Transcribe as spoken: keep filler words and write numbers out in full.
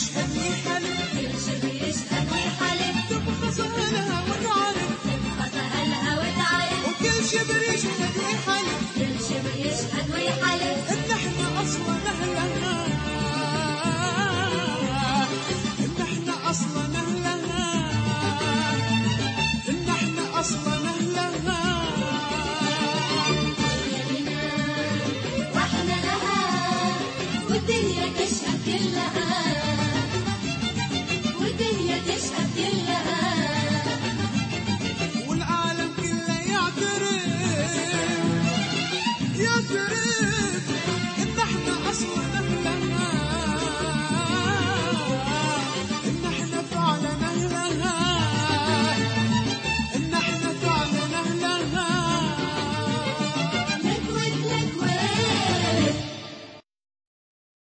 يشهد ويحلف، كل شي بيشهد ويحلف، تبقى سهلها وتعرف، تبقى سهلها وتعرف، وكل شبر يشهد ويحلف كل شي بيشهد ويحلف، إن إحنا أصلا أهلها، إن إحنا أصلا أهلها، إن إحنا أصلا أهلها. واحنا لها والدنيا تشهد كلها.